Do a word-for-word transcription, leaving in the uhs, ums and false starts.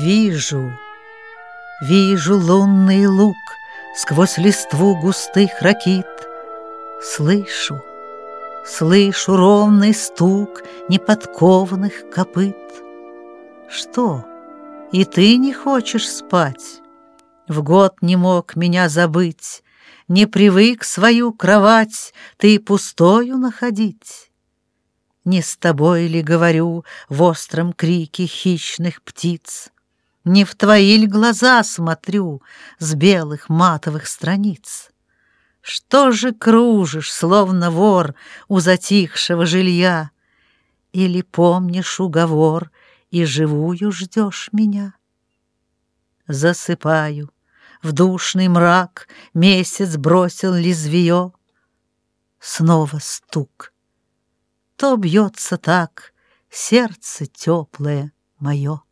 Вижу, вижу лунный луг сквозь листву густых ракит. Слышу, слышу ровный стук неподкованных копыт. Что, и ты не хочешь спать? В год не мог меня забыть, не привык свою кровать ты пустою находить. Не с тобой ли говорю в остром крике хищных птиц? Не в твои ли глаза смотрю с белых матовых страниц? Что же кружишь, словно вор у затихшего жилья? Или помнишь уговор и живую ждешь меня? Засыпаю, в душный мрак месяц бросил лезвие. Снова стук. То бьется так сердце теплое мое.